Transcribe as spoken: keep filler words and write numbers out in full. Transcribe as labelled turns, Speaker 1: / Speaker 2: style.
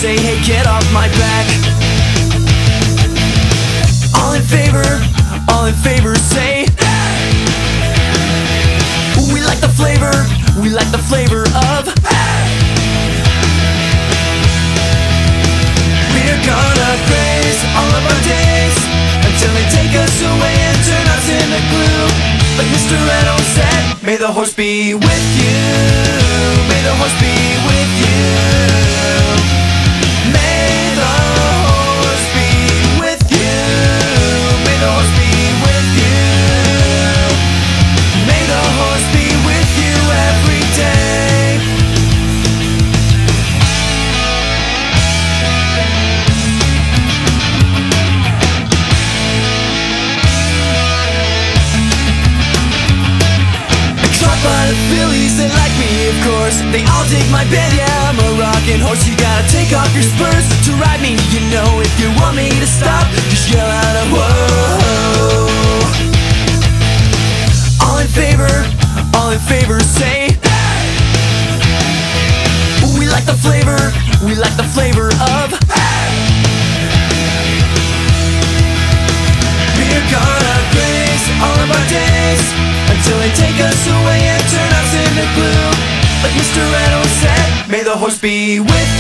Speaker 1: say, hey, get off my back. All in favor, all in favor, say we like the flavor, we like the flavor of. We're gonna praise all of our days until they take us away and turn us into glue. Like Mister Reynolds said, may the horse be with you, may the horse be with you, may the horse be with you, may the horse be with you, may the horse be with you every day. By the Phillies, they like me, of course. They all dig my band, yeah, I'm a rockin' horse. You gotta take off your spurs to ride me, you know. If you want me to stop, just yell out a whoa. All in favor, all in favor, say we like the flavor, we like the flavor of. We're gonna praise all of our days until they take us away and turn us into glue. Like Mister Reynolds said, may the horse be with